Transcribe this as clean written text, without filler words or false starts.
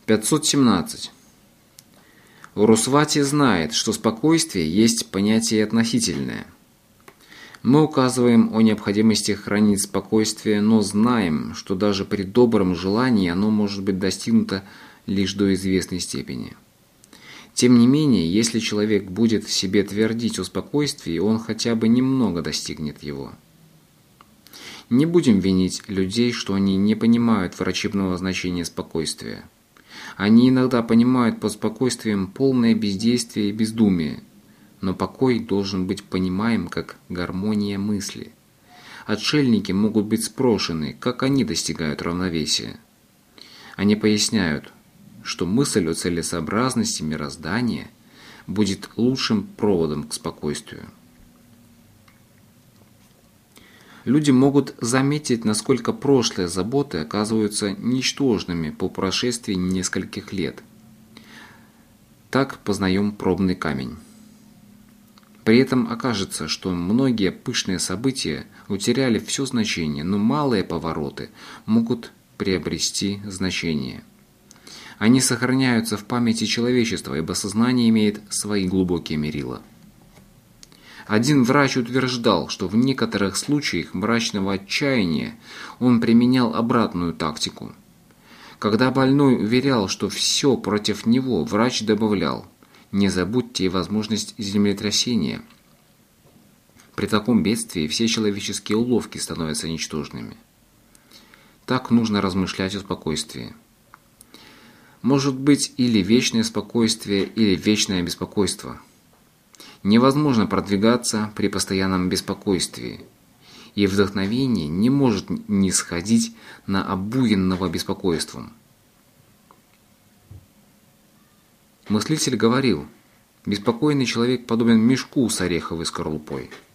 517. Урусвати знает, что спокойствие есть понятие относительное. Мы указываем о необходимости хранить спокойствие, но знаем, что даже при добром желании оно может быть достигнуто лишь до известной степени. Тем не менее, если человек будет себе твердить о спокойствии, он хотя бы немного достигнет его. Не будем винить людей, что они не понимают врачебного значения спокойствия. Они иногда понимают под спокойствием полное бездействие и бездумие, но покой должен быть понимаем как гармония мысли. Отшельники могут быть спрошены, как они достигают равновесия. Они поясняют, что мысль о целесообразности мироздания будет лучшим проводом к спокойствию. Люди могут заметить, насколько прошлые заботы оказываются ничтожными по прошествии нескольких лет. Так познаем пробный камень. При этом окажется, что многие пышные события утеряли все значение, но малые повороты могут приобрести значение. Они сохраняются в памяти человечества, ибо сознание имеет свои глубокие мерила. Один врач утверждал, что в некоторых случаях мрачного отчаяния он применял обратную тактику. Когда больной уверял, что все против него, врач добавлял: «Не забудьте и возможность землетрясения». При таком бедствии все человеческие уловки становятся ничтожными. Так нужно размышлять о спокойствии. Может быть или вечное спокойствие, или вечное беспокойство. Невозможно продвигаться при постоянном беспокойствии, и вдохновение не может нисходить на обуянного беспокойством. Мыслитель говорил: беспокойный человек подобен мешку с ореховой скорлупой.